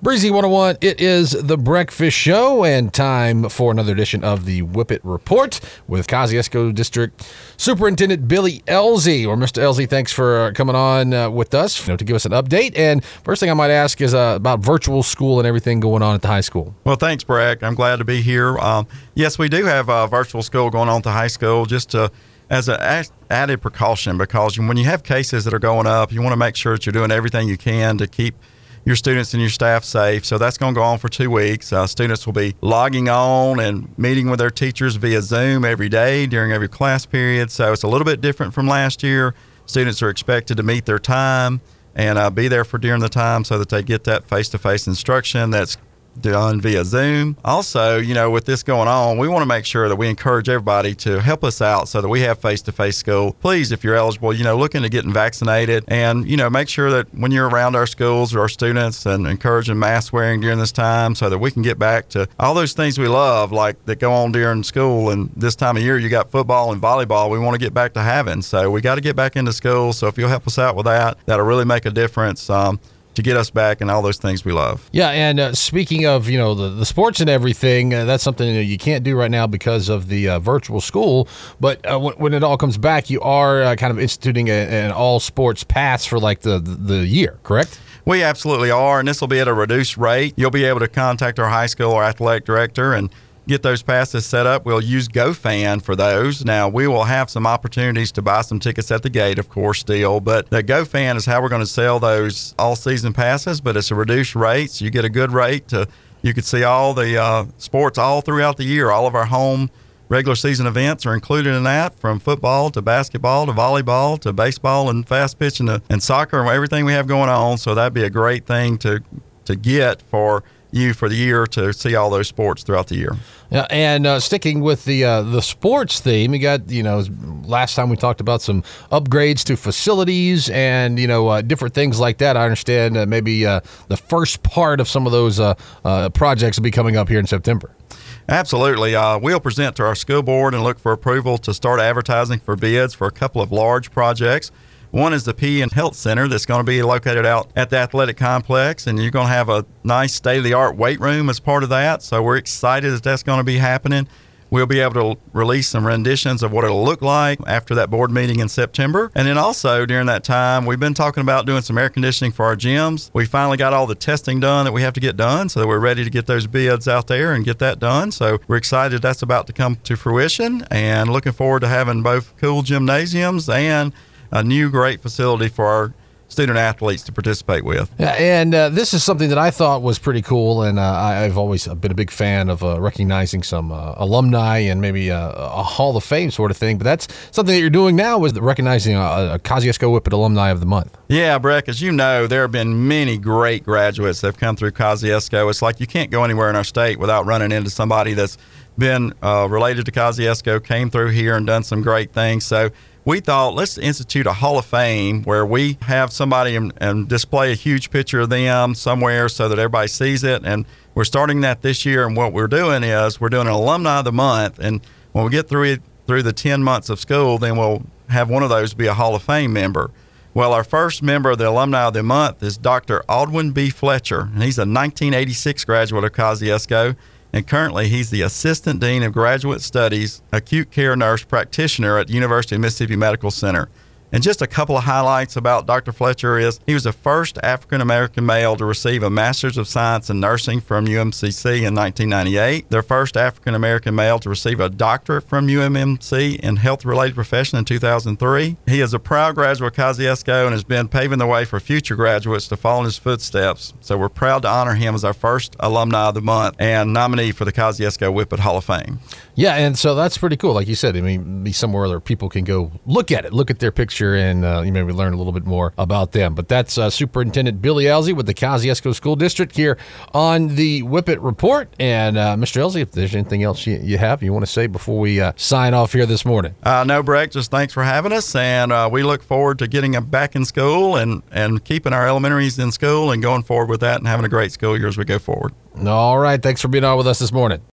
Breezy 101, it is the Breakfast Show and time for another edition of the Whippet Report with Kosciuszko District Superintendent Billy Elzy. Or Mr. Elzy, thanks for coming on with us to give us an update. And first thing I might ask is about virtual school and everything going on at the high school. Well, thanks, Brad. I'm glad to be here. Yes, we do have virtual school going on at the high school just as an added precaution, because when you have cases that are going up, you want to make sure that you're doing everything you can to keep your students and your staff safe. So that's going to go on for 2 weeks. Students will be logging on and meeting with their teachers via Zoom every day during every class period. So it's a little bit different from last year. Students are expected to meet their time and be there for during the time so that they get that face-to-face instruction that's done via Zoom. Also, with this going on, we want to make sure that we encourage everybody to help us out so that we have face-to-face school. Please, if you're eligible, look into getting vaccinated and, make sure that when you're around our schools or our students and encouraging mask wearing during this time so that we can get back to all those things we love, like that go on during school. And this time of year, you got football and volleyball we want to get back to having. So we got to get back into school. So if you'll help us out with that, that'll really make a difference. To get us back and all those things we love. Yeah, and speaking of, the sports and everything, that's something you can't do right now because of the virtual school. But when it all comes back, you are kind of instituting an all-sports pass for like the year, correct? We absolutely are, and this will be at a reduced rate. You'll be able to contact our high school or athletic director and get those passes set up. We'll use GoFan for those. Now, we will have some opportunities to buy some tickets at the gate, of course, still, but the GoFan is how we're going to sell those all-season passes, but it's a reduced rate, so you get a good rate. You could see all the sports all throughout the year. All of our home regular season events are included in that, from football to basketball to volleyball to baseball and fast pitch and soccer and everything we have going on, so that'd be a great thing to get for you for the year to see all those sports throughout the year. Yeah, and sticking with the sports theme, you got, last time we talked about some upgrades to facilities and, different things like that. I understand maybe the first part of some of those projects will be coming up here in September. Absolutely. We'll present to our school board and look for approval to start advertising for bids for a couple of large projects. One is the PE and Health Center that's going to be located out at the athletic complex, and you're going to have a nice state-of-the-art weight room as part of that. So we're excited that that's going to be happening. We'll be able to release some renditions of what it'll look like after that board meeting in September. And then also during that time, we've been talking about doing some air conditioning for our gyms. We finally got all the testing done that we have to get done, so that we're ready to get those bids out there and get that done. So we're excited that's about to come to fruition and looking forward to having both cool gymnasiums and a new great facility for our student athletes to participate with. Yeah, and this is something that I thought was pretty cool, and I've always been a big fan of recognizing some alumni and maybe a Hall of Fame sort of thing, but that's something that you're doing now, is recognizing a Kosciuszko Whippet Alumni of the Month. Yeah, Breck, as you know, there have been many great graduates that have come through Kosciuszko. It's like you can't go anywhere in our state without running into somebody that's been related to Kosciuszko, came through here and done some great things. So we thought, let's institute a Hall of Fame where we have somebody and display a huge picture of them somewhere so that everybody sees it. And we're starting that this year. And what we're doing is we're doing an Alumni of the Month. And when we get through the 10 months of school, then we'll have one of those be a Hall of Fame member. Well, our first member of the Alumni of the Month is Dr. Aldwin B. Fletcher. And he's a 1986 graduate of Kosciuszko. And currently, he's the Assistant Dean of Graduate Studies, Acute Care Nurse Practitioner at the University of Mississippi Medical Center. And just a couple of highlights about Dr. Fletcher is he was the first African-American male to receive a Master's of Science in Nursing from UMCC in 1998, their first African-American male to receive a doctorate from UMMC in health-related profession in 2003. He is a proud graduate of Kosciuszko and has been paving the way for future graduates to follow in his footsteps. So we're proud to honor him as our first Alumni of the Month and nominee for the Kosciuszko Whippet Hall of Fame. Yeah, and so that's pretty cool. Like you said, I mean, be somewhere where people can go look at their picture, and you maybe learn a little bit more about them. But that's Superintendent Billy Elzy with the Kosciuszko School District here on the Whippet Report. And Mr. Elzy, if there's anything else you want to say before we sign off here this morning. No, Breck, just thanks for having us, and we look forward to getting them back in school and keeping our elementaries in school and going forward with that and having a great school year as we go forward. All right, thanks for being on with us this morning.